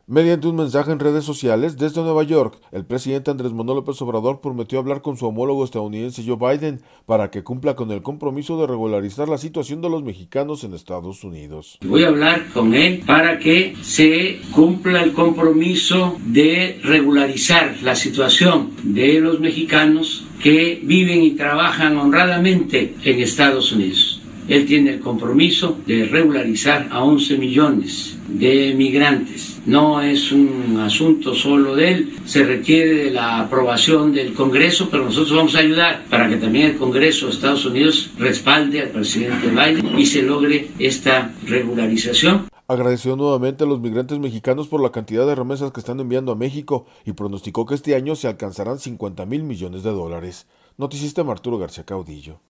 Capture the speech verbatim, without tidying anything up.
Mediante un mensaje en redes sociales desde Nueva York, el presidente Andrés Manuel López Obrador prometió hablar con su homólogo estadounidense Joe Biden para que cumpla con el compromiso de regularizar la situación de los mexicanos en Estados Unidos. Voy a hablar con él para que se cumpla el compromiso de regularizar la situación de los mexicanos que viven y trabajan honradamente en Estados Unidos. Él tiene el compromiso de regularizar a once millones de migrantes. No es un asunto solo de él, se requiere de la aprobación del Congreso, pero nosotros vamos a ayudar para que también el Congreso de Estados Unidos respalde al presidente Biden y se logre esta regularización. Agradeció nuevamente a los migrantes mexicanos por la cantidad de remesas que están enviando a México y pronosticó que este año se alcanzarán cincuenta mil millones de dólares. Noticista Arturo García Caudillo.